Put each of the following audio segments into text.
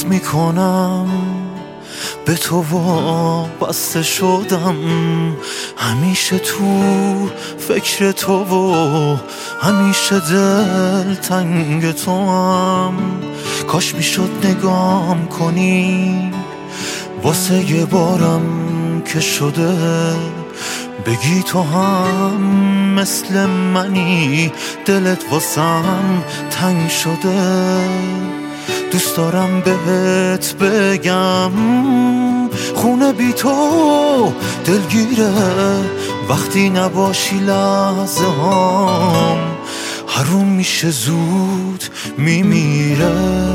میکنم به تو وابسته شدم، همیشه تو فکر تو و همیشه دل تنگ تو هم. کاش میشد نگام کنی واسه یه بارم که شده، بگی تو هم مثل منی دلت واسم تنگ شده. دوست دارم بهت بگم خونه بی تو دلگیره، وقتی نباشی لحظه هام حروم میشه زود میمیره.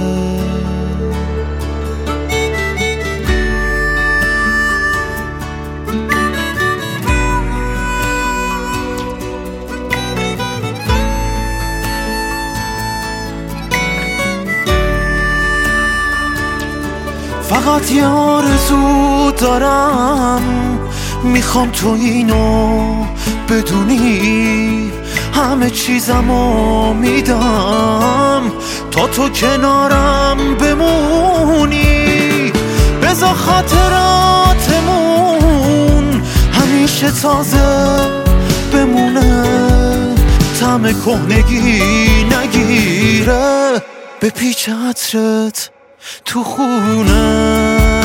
فقط یه آرزو دارم، میخوام تو اینو بدونی، همه چیزمو میدم تا تو کنارم بمونی. بذار خاطراتمون همیشه تازه بمونه، طعم کهنگی نگیره، به پیچ عطرت تو خونه.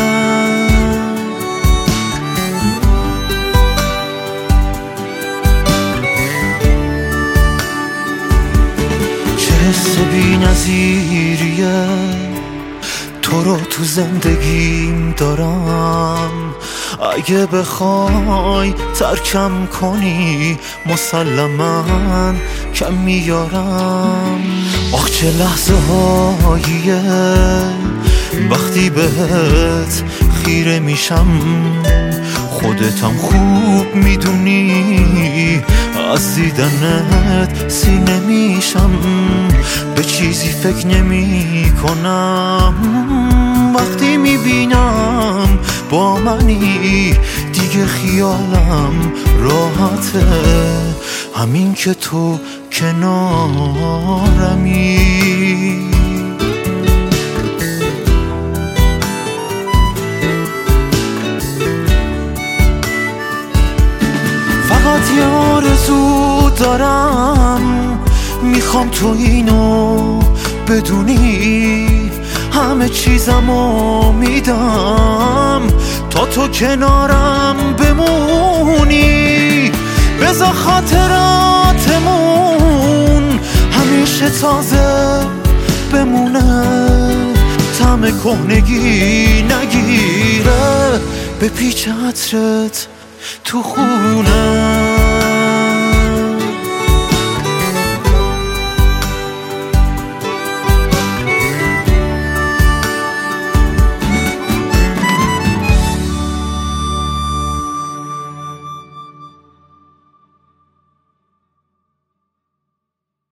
چه حس بی نظیریه تو رو تو زندگیم دارم، اگه بخوای ترکم کنی مسلماً کم میارم. آخ چه لحظه هاییه وقتی بهت خیره میشم، خودتم خوب میدونی از دیدنت سینه میشم. به چیزی فکر نمی کنم وقتی میبینم با منی، دیگه خیالم راحته همین که تو کنارمی. فقط یه آرزو دارم، میخوام تو اینو بدونی، همه چیزمو میدم تا تو کنارم بمونی. بذار خاطراتمون همیشه تازه بمونه، طعم کهنگی نگیره، به پیچ عطرت تو خونه.